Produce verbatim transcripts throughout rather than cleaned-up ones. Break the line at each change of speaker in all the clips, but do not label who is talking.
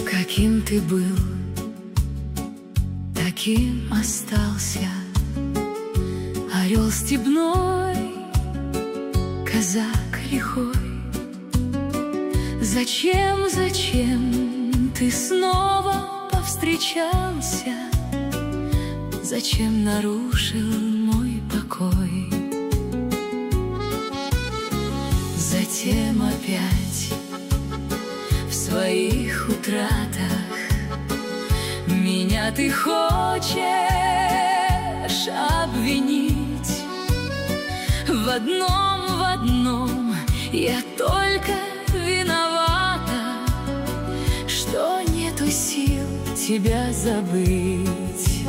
Каким ты был, таким остался. Орел степной, казак лихой. Зачем, зачем ты снова повстречался? Зачем нарушил мой покой? Затем опять в своих утратах меня ты хочешь обвинить. В одном, в одном я только виновата, что нету сил тебя забыть.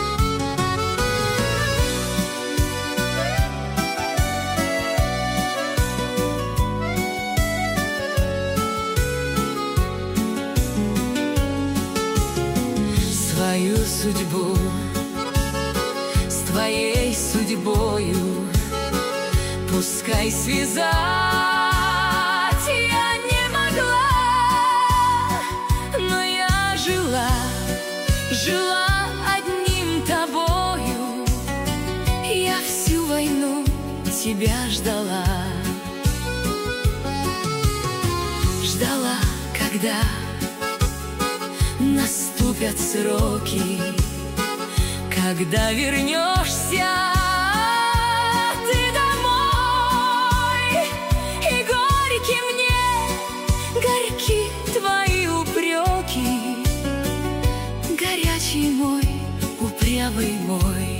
Свою судьбу с твоей судьбою пускай связать я не могла, но я жила, жила одним тобою. Я всю войну тебя ждала, ждала, когда наступят сроки, когда вернешься ты домой. И горьки мне, горьки твои упреки, горячий мой, упрямый мой.